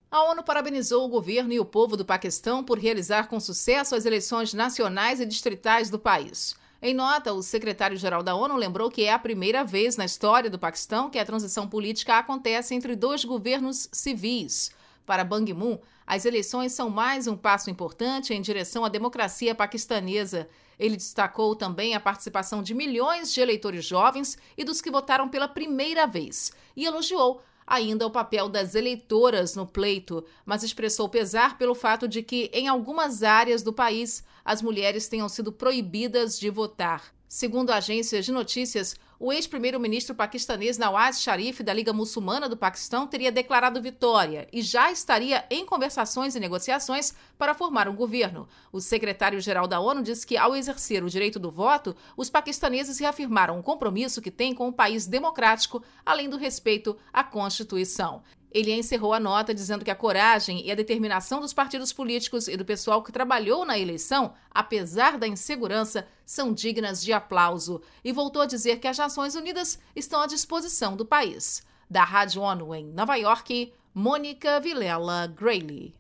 A ONU parabenizou o governo e o povo do Paquistão por realizar com sucesso as eleições nacionais e distritais do país. Em nota, o secretário-geral da ONU lembrou que é a primeira vez na história do Paquistão que a transição política acontece entre dois governos civis. Para Ban Ki-moon, as eleições são mais um passo importante em direção à democracia paquistanesa. Ele destacou também a participação de milhões de eleitores jovens e dos que votaram pela primeira vez e elogiou ainda o papel das eleitoras no pleito, mas expressou pesar pelo fato de que, em algumas áreas do país, as mulheres tenham sido proibidas de votar. Segundo agências de notícias, o ex-primeiro-ministro paquistanês Nawaz Sharif, da Liga Muçulmana do Paquistão, teria declarado vitória e já estaria em conversações e negociações para formar um governo. O secretário-geral da ONU disse que, ao exercer o direito do voto, os paquistaneses reafirmaram o compromisso que têm com o país democrático, além do respeito à Constituição. Ele encerrou a nota dizendo que a coragem e a determinação dos partidos políticos e do pessoal que trabalhou na eleição, apesar da insegurança, são dignas de aplauso. E voltou a dizer que as Nações Unidas estão à disposição do país. Da Rádio ONU em Nova York, Mônica Vilela Grayle.